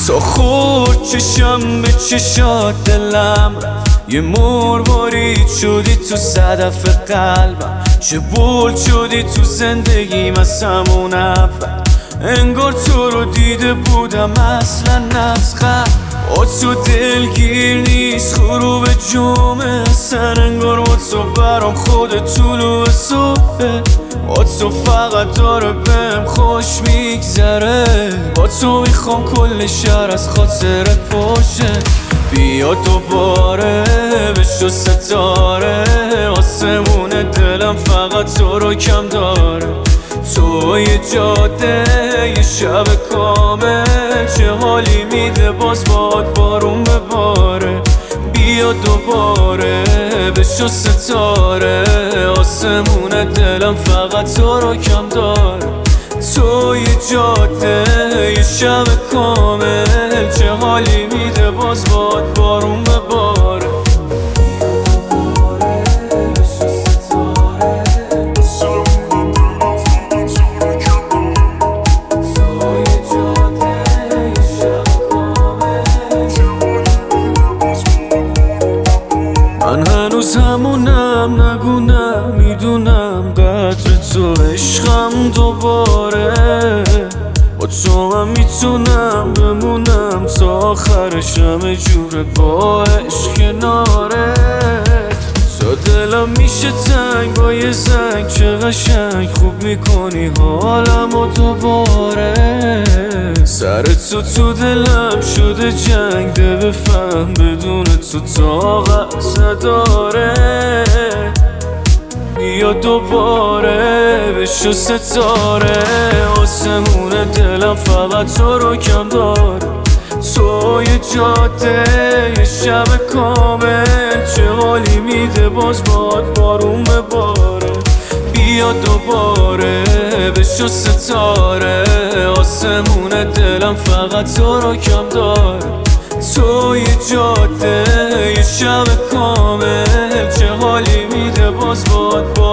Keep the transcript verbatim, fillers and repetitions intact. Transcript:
تا خورد چشم به چشات دلم رفت، یه مروارید شدی تو صدف قلبم، چه بولد شدی تو زندگیم از همون اول. انگار تو رو دیده بودم اصلا از قبل. با تو دلگیر نیست غروب جمعه، سن انگار با تو برام خود طلوع صبحه. با تو فقط داره بهم خوش میگذره، با تو میخوام کل شهر از خاطر پاشه. بیا دوباره بشو ستاره، آسمون دلم فقط تو رو کم داره. تو یه جاده یه شب کامل، چه حالی میده باز باد بارون بباره. بیا دوباره بشو ستاره، آسمون دلم فقط تو رو کم داره. تو یه جاده یه شب کامل، چه حالی میده باز باد بارون بباره. من هنوز همونم، نگونم میدونم قدر تو، عشقم دوباره. با تو هم میتونم بمونم تا آخرش، همه جوره با عشق کناره. تا دلم میشه تنگ با یه زنگ، چه قشنگ خوب میکنی حالم و دوباره. سر تو تو دلم شده جنگ، ده بفهم بدون تو طاقت نداره. بیا دوباره بشو ستاره، آسمون دلم فقط تو رو کم داره. تو یه جاده یه شب کامل، چه حالی میده باز باد بارون بباره. بیا دوباره بشو ستاره، آسمون دلم فقط تو رو کم داره. تو یه جاده یه شب کامل، چه حالی میده باز باد